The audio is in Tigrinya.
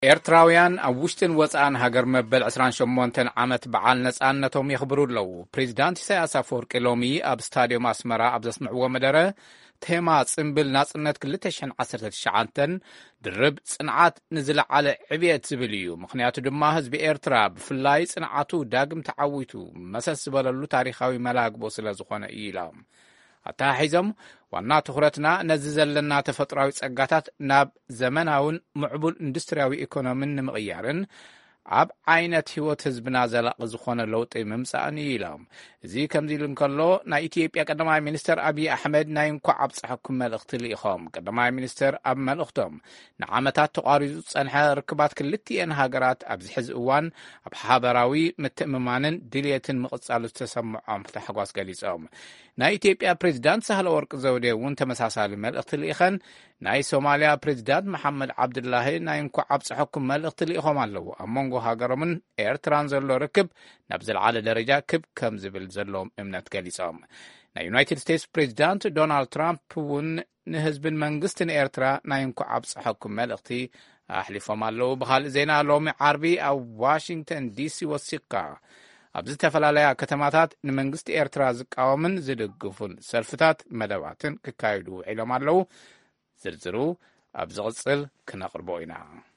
ኤርትራውያን ኣብ ውሽጥን ወፃእን ሃገር መበል 28 ዓመት በዓል ነጻነቶም የኽብሩ ኣለዉ። ፕሬዚዳንት ኢሳያስ አፈወርቂ ሎሚ ኣብ ስታድዮም ኣስመራ ኣብ ዘስምዕዎ መደረ ቴማ ጽምብል ናጽነት 2019 ድርብ ጽንዓት ንዝለዓለ ዕብየት ዝብል እዩ። ምኽንያቱ ድማ ህዝቢ ኤርትራ ብፍላይ ጽንዓቱ ዳግም ተዓዊቱ መሰስ ዝበለሉ ታሪኻዊ መላግቦ ስለ ዝኾነ እዩ ኢሎም ኣተሓሒዞም ዋና ትኹረትና ነዚ ዘለና ተፈጥሯዊ ጸጋታት ናብ ዘመናውን ምዕቡል ኢንዱስትርያዊ ኢኮኖሚን ንምቕያርን ኣብ ዓይነት ህይወት ህዝብና ዘላቒ ዝኾነ ለውጢ ምምጻእን እዩ ኢሎም እዚ ከምዚ ኢሉ እንከሎ ናይ ኢትዮጵያ ቀዳማይ ሚኒስትር ኣብዪ ኣሕመድ ናይ እንኳዕ ኣብጽሐኩም መልእኽቲ ልኢኾም። ቀዳማይ ሚኒስትር ኣብ መልእኽቶም ንዓመታት ተቋሪጹ ጸንሐ ርክባት ክልቲአን ሃገራት ኣብዚ ሕዚ እዋን ኣብ ሓበራዊ ምትእምማንን ድልየትን ምቕጻሉ ዝተሰምዖም ተሓጓስ ገሊጾም። ናይ ኢትዮጵያ ፕሬዚዳንት ሳህለወርቅ ዘውዴ እውን ተመሳሳሊ መልእኽቲ ልኢኸን ናይ ሶማልያ ፕሬዚዳንት መሐመድ ዓብድላሂ ናይ እንኳዕ ኣብጽሐኩም መልእኽቲ ልኢኾም ኣለዉ። ኣብ መንጎ ሃገሮምን ኤርትራን ዘሎ ርክብ ናብ ዝለዓለ ደረጃ ክብ ከም ዝብል ዘለዎም እምነት ገሊጾም። ናይ ዩናይትድ ስቴትስ ፕሬዚዳንት ዶናልድ ትራምፕ እውን ንህዝብን መንግስትን ኤርትራ ናይ እንኳዕ ኣብጽሐኩም መልእኽቲ ኣሕሊፎም ኣለዉ። ብኻልእ ዜና ሎሚ ዓርቢ ኣብ ዋሽንግተን ዲሲ ወሲቕካ ኣብ ዝተፈላለያ ከተማታት ንመንግስቲ ኤርትራ ዝቃወምን ዝድግፉን ሰልፍታት መደባትን ክካየዱ ውዒሎም ኣለዉ። ዝርዝሩ ኣብ ዝቕጽል ክነቕርቦ ኢና።